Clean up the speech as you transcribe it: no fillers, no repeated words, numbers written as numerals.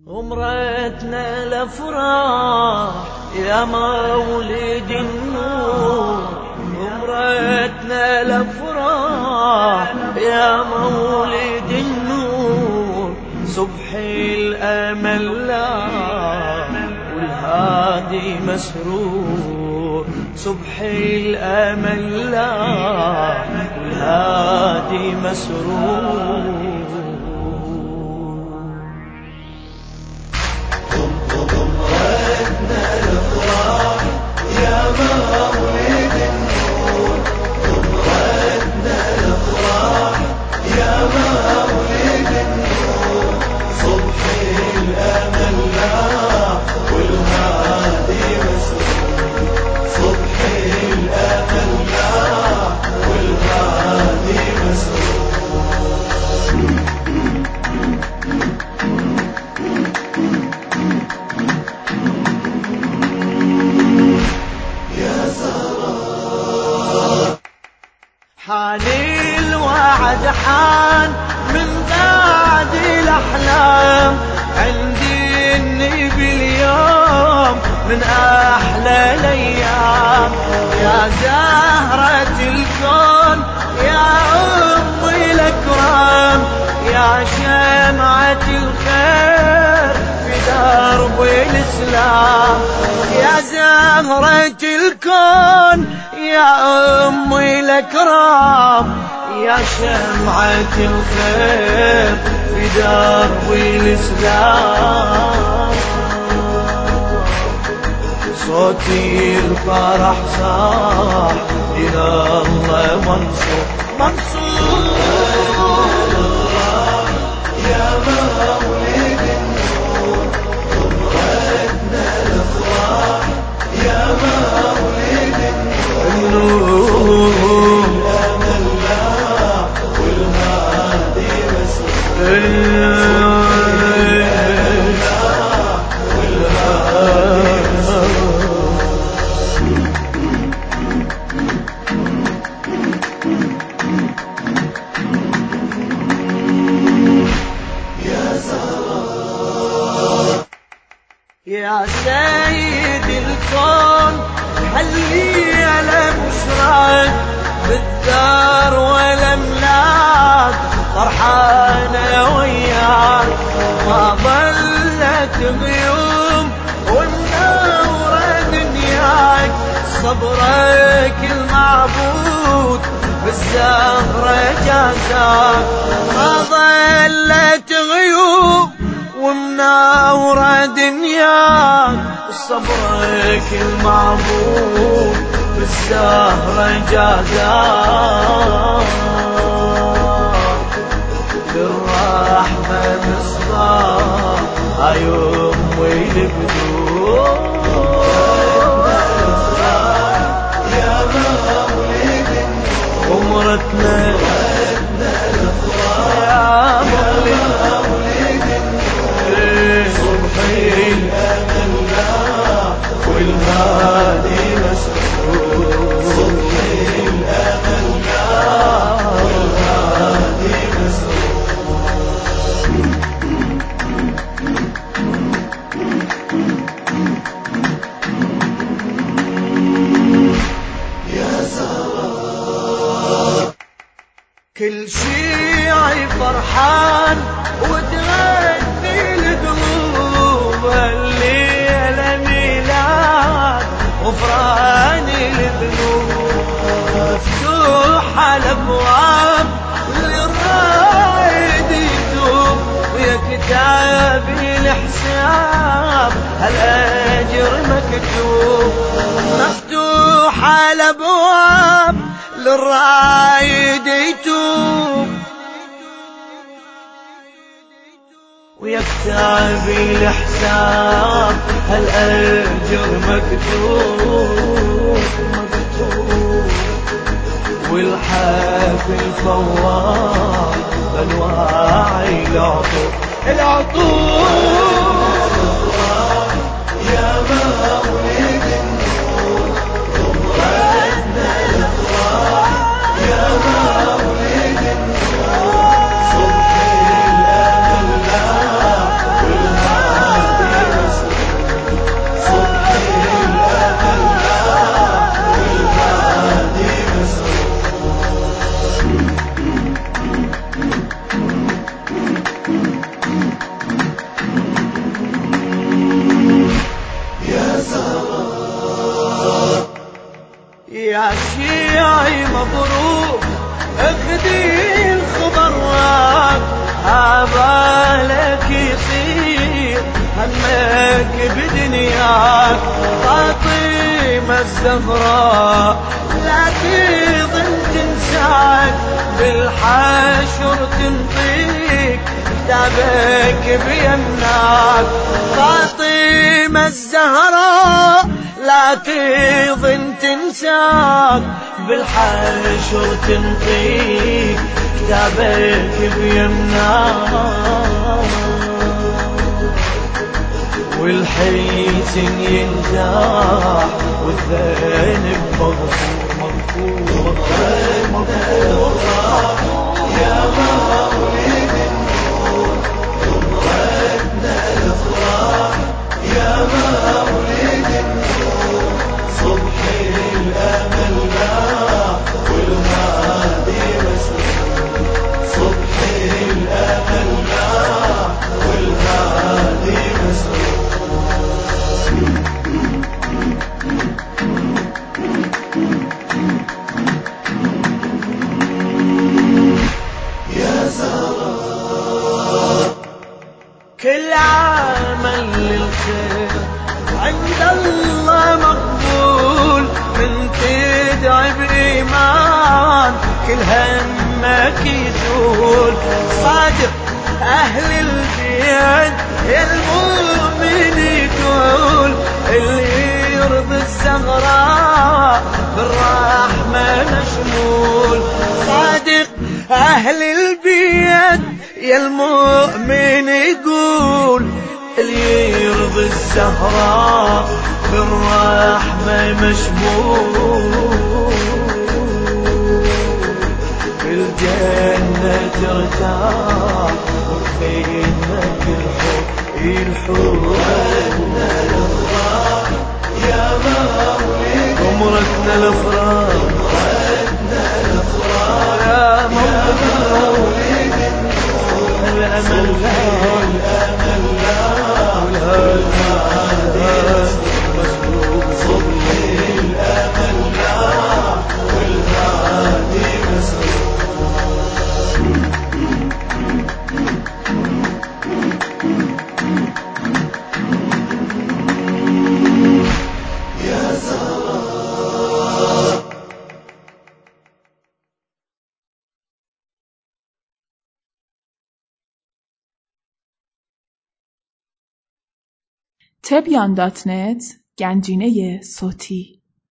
غمرتنا الافراح يا مولد النور، غمرتنا الافراح يا مولد النور. صبح الامل لاح والهادي مسرور، صبح الامل لاح والهادي مسرور. حان الوعد حان من بعد الأحلام، عندي النبي اليوم من أحلى الأيام. يا زهرة الكون يا أم الأكرام، يا شمعة الخير في درب الإسلام. يا زهرة الكون يا أم الأكرام، يا شمعة الخير في درب الإسلام. صوتي الفرح صاح إلى الله منصور منصور. يا مولد النور، غمرتنا الأفراح يا مولد النور. الأمل لاح والهادي مسرور، يا سيد الكون حلي على بشراك بالدار والأملاك، فرحانة وياك ما ظلت غيوم والنورة دنياك. صبرك المعبود بالزهرة جازاك، ما ظلت غيوم ومناورة دنياك. صبرك المعبود بالزهرة جازاك، للرحمة مصباح هاي أمي البدور. يا مولد غمرتنا يا مولد صبحي الأمل لاح والهادي مسرور، صبحي الأمل لاح والهادي مسرور. يا زهرة كل شيعي فرحان وتغني القلوب، الليلة ميلاد غفران الذنوب. مفتوحة الأبواب للرايد يتوب، ويا كتابي الحساب هالأجر مكتوب. مفتوحة الأبواب للرايد يتوب، ويا كتابي الحساب هالأجر مكتوب مكتوب. والحافل فوار أنواعي العطور العطور. يا مولد النور، غمرتنا الأفراح يا مولد النور. صبح الأمل لاح والهادي يا شيعي مبروك اخدي الخبر عبالك يصير همك بدنياك فاطمة الزهراء لا تظن تنساك بالحشر تنطيك كتابك بيمناك فاطمة الزهراء لا تظن تنساك بالحشر تنطيك كتابك بيمناك والحزن ينزاح والذنب مغفور يا مولد النور ضمرتنا الافراح يا مولد النور صبح الامل لاح والهادي مسرور صبح الامل لاح والهادي مسرور كل عمل للخير عند الله مقبول من تدعي بإيمان كل همك يزول صادق أهل البيت المؤمن يقول اللي يرضي الزهراء بالرحمة مشمول صادق أهل البيت يا المؤمن يقول اللي يرضي الزهراء بالرحمة مشمول بالجنة ترتاح وخيمك الحب يا مولد عمرتنا الافراح يا مولد الامل لا والهادي مسلوب صبح الامل لا والهادي مسلوب يا زهراء. Tebyan.net گنجینه صوتی